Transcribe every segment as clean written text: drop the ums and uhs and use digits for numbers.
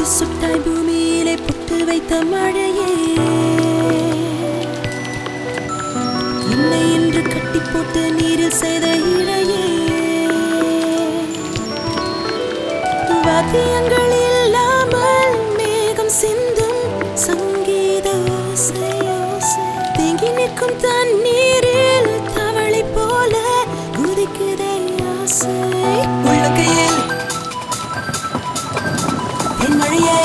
சுட்டாய் பூமியிலே புட்டு வைத்த மழையே என்னை என்று கட்டி போட்டு நீரில் செய்த இழையே வாத்தியங்கள் இல்லாமல் மேகம் சிந்தும் சங்கீத ஓசை தேங்கி நிற்கும் தண்ணீரில் தவளை போல குதிக்குதே ஆசை உள்ளங்கையில் தென்மழையை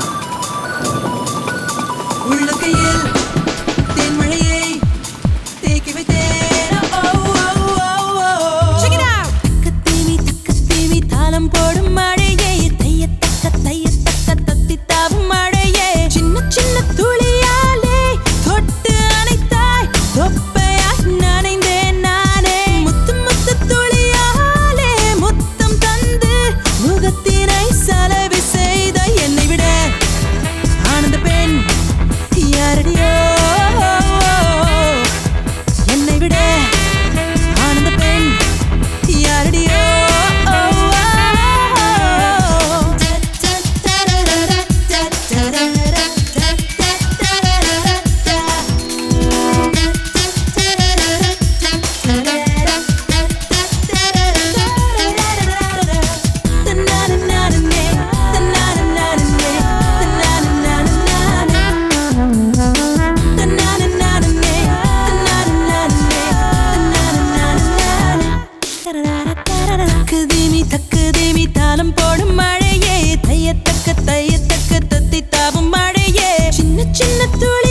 உள்ளங்கையில் தென்மழையை தேக்கி வைத்தேன் தக்கத்தேவி தாளம் போடும் மழையே தையத்தக்க தத்தி தாவும் மழையே சின்ன சின்ன துளியாலே தொட்டு அணைத்தாய் தொப்பையாய் நனைந்தேன் நானே முத்து முத்து துளியாலே முத்தம் தந்து முகத்தினை சலவி செய்த என்னை விட ஆனந்த பெண் யாரடியோ என்னை விட ஆனந்த பெண் யாரடியோ தக்கதேவி தாளம் போடும் மழையே தையத்தக்க தத்தி தாவும் மழையே சின்ன சின்ன துளி